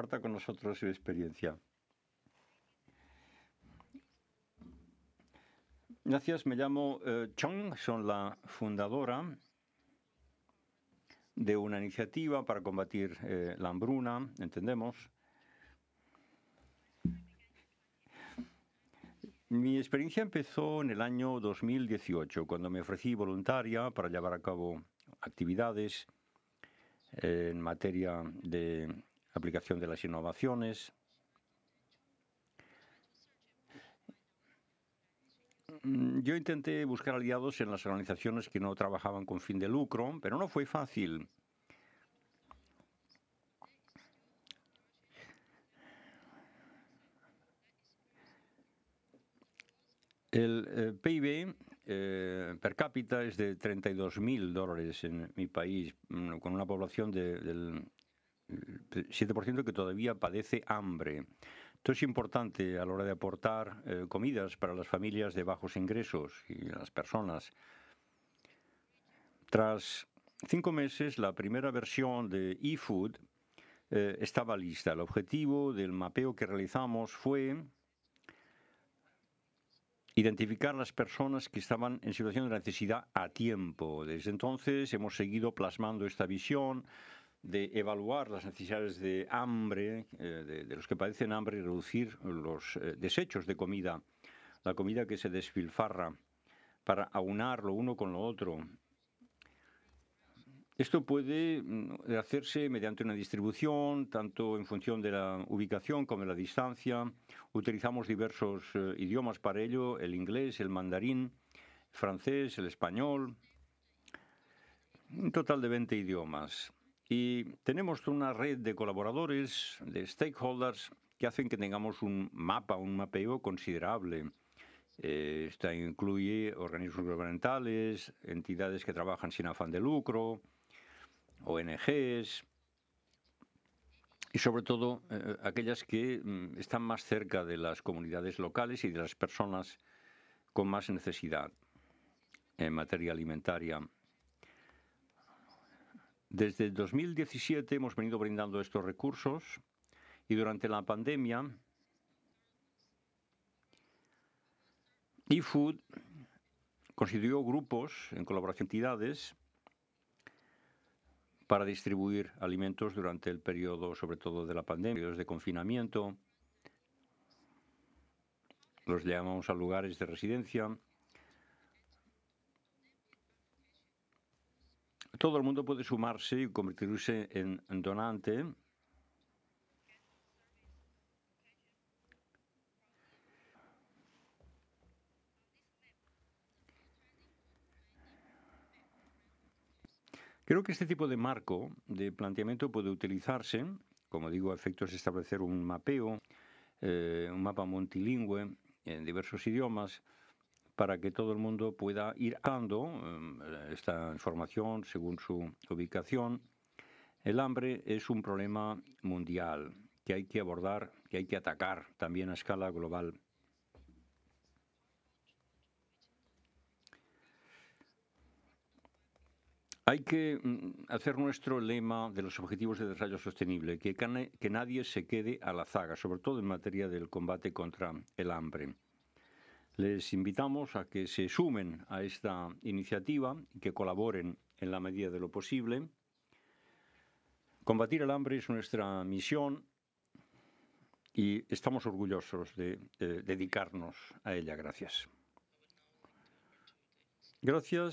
comparta con nosotros su experiencia. Gracias, me llamo Chong, soy la fundadora de una iniciativa para combatir la hambruna, entendemos. Mi experiencia empezó en el año 2018, cuando me ofrecí voluntaria para llevar a cabo actividades en materia de aplicación de las innovaciones. Yo intenté buscar aliados en las organizaciones que no trabajaban con fin de lucro, pero no fue fácil. El PIB per cápita es de $32.000 en mi país, con una población del 7% que todavía padece hambre. Esto es importante a la hora de aportar comidas para las familias de bajos ingresos y las personas. Tras 5 meses, la primera versión de eFood estaba lista. El objetivo del mapeo que realizamos fue identificar las personas que estaban en situación de necesidad a tiempo. Desde entonces hemos seguido plasmando esta visión de evaluar las necesidades de hambre, de los que padecen hambre, y reducir los desechos de comida, la comida que se despilfarra, para aunar lo uno con lo otro. Esto puede hacerse mediante una distribución, tanto en función de la ubicación como de la distancia. Utilizamos diversos idiomas para ello, el inglés, el mandarín, el francés, el español, un total de 20 idiomas. Y tenemos una red de colaboradores, de stakeholders, que hacen que tengamos un mapeo considerable. Esta incluye organismos gubernamentales, entidades que trabajan sin afán de lucro, ONGs y sobre todo aquellas que están más cerca de las comunidades locales y de las personas con más necesidad en materia alimentaria. Desde 2017 hemos venido brindando estos recursos y durante la pandemia eFood constituyó grupos en colaboración con entidades para distribuir alimentos durante el periodo, sobre todo de la pandemia, periodos de confinamiento. Los llamamos a lugares de residencia. Todo el mundo puede sumarse y convertirse en donante. Creo que este tipo de marco de planteamiento puede utilizarse, como digo, a efectos de establecer un mapeo, un mapa multilingüe en diversos idiomas, para que todo el mundo pueda ir dando esta información según su ubicación. El hambre es un problema mundial que hay que abordar, que hay que atacar también a escala global. Hay que hacer nuestro lema de los Objetivos de Desarrollo Sostenible, que nadie se quede a la zaga, sobre todo en materia del combate contra el hambre. Les invitamos a que se sumen a esta iniciativa y que colaboren en la medida de lo posible. Combatir el hambre es nuestra misión y estamos orgullosos de dedicarnos a ella. Gracias. Gracias.